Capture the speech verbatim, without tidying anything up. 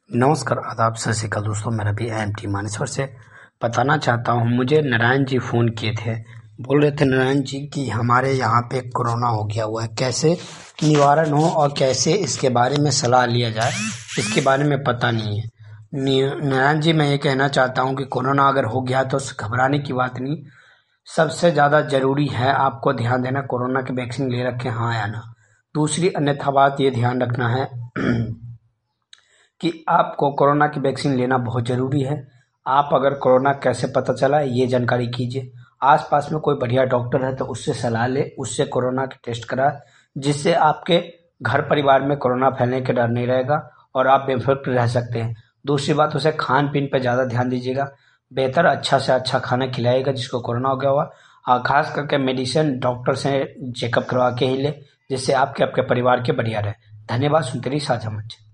नमस्कार, आदाब, सत श्री अकाल दोस्तों। मैं रवि एम टी मानेसर से बताना चाहता हूँ। मुझे नारायण जी फ़ोन किए थे, बोल रहे थे नारायण जी कि हमारे यहाँ पे कोरोना हो गया हुआ है, कैसे निवारण हो और कैसे इसके बारे में सलाह लिया जाए, इसके बारे में पता नहीं है। नारायण जी, मैं ये कहना चाहता हूँ कि कोरोना अगर हो गया तो घबराने की बात नहीं। सबसे ज़्यादा ज़रूरी है आपको ध्यान देना, कोरोना की वैक्सीन ले रखे हाँ या ना। दूसरी अन्यथा बात ये ध्यान रखना है कि आपको कोरोना की वैक्सीन लेना बहुत ज़रूरी है। आप अगर कोरोना कैसे पता चला ये जानकारी कीजिए। आसपास में कोई बढ़िया डॉक्टर है तो उससे सलाह ले, उससे कोरोना के टेस्ट कराए, जिससे आपके घर परिवार में कोरोना फैलने का डर नहीं रहेगा और आप बेफिक्र रह सकते हैं। दूसरी बात, उसे खान पीन पर ज़्यादा ध्यान दीजिएगा। बेहतर अच्छा से अच्छा खाना खिलाइएगा जिसको कोरोना हो गया हुआ, और खास करके मेडिसिन डॉक्टर से चेकअप करवा के ही ले, जिससे आपके आपके परिवार के बढ़िया रहे। धन्यवाद। सुनते रहिए साझा मंच।